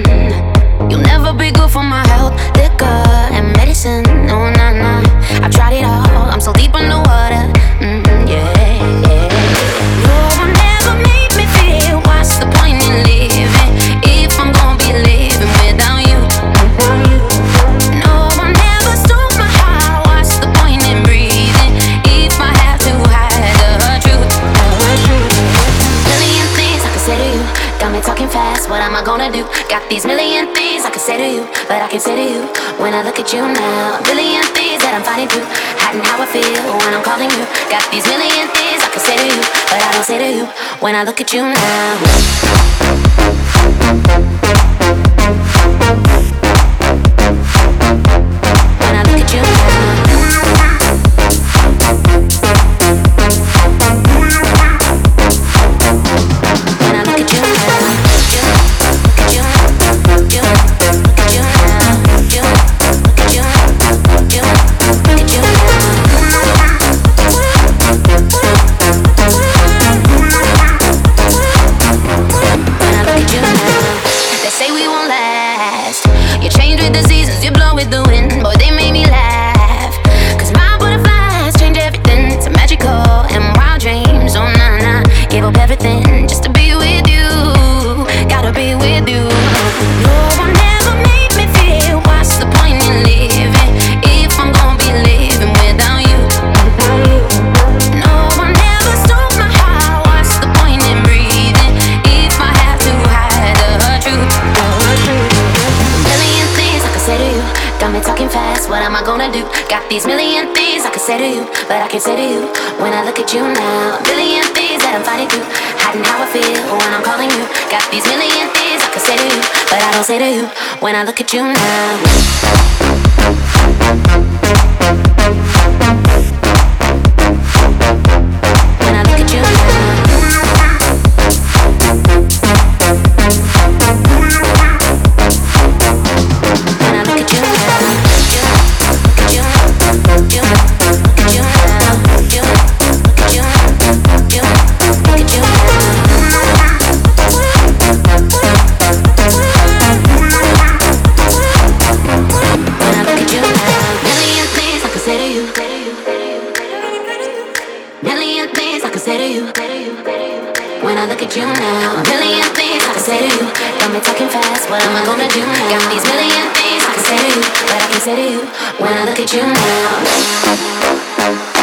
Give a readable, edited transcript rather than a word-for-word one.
You'll never be good for my health. Liquor and medicine, no, nah, nah. I've tried it all, I'm so deep in the water. Yeah. No one ever made me feel. What's the point in living if I'm gonna be living without you? No one ever stole my heart. What's the point in breathing if I have to hide the truth? Million things I could say to you, got me talking fast. What am I gonna do? Got these million things I could say to you, but I can't say to you when I look at you now. A billion things that I'm fighting through, hiding how I feel when I'm calling you. Got these million things I could say to you, but I don't say to you when I look at you now. When I look at you now. When I look at you now. You change with the seasons, you blow with the wind. Boy, they made me laugh. Cause my butterflies change everything. It's a magical and wild dreams. Oh, nah, nah. Gave up everything just to be with you. Gotta be with you. No one ever made me feel. What's the point in living if I'm gonna be living without you? No one ever stole my heart. What's the point in breathing if I have to hide the truth? Say to you, got me talking fast, what am I gonna do? Got these million things I could say to you, but I can't say to you when I look at you now. A billion things that I'm fighting through, hiding how I feel when I'm calling you. Got these million things I could say to you, but I don't say to you when I look at you now. When I look at you now. Million things I could say to you. When I look at you now, a million things I could say to you. Got me talking fast, what am I gonna do now? Got these million things I could say to you, but I can't say to you when I look at you now.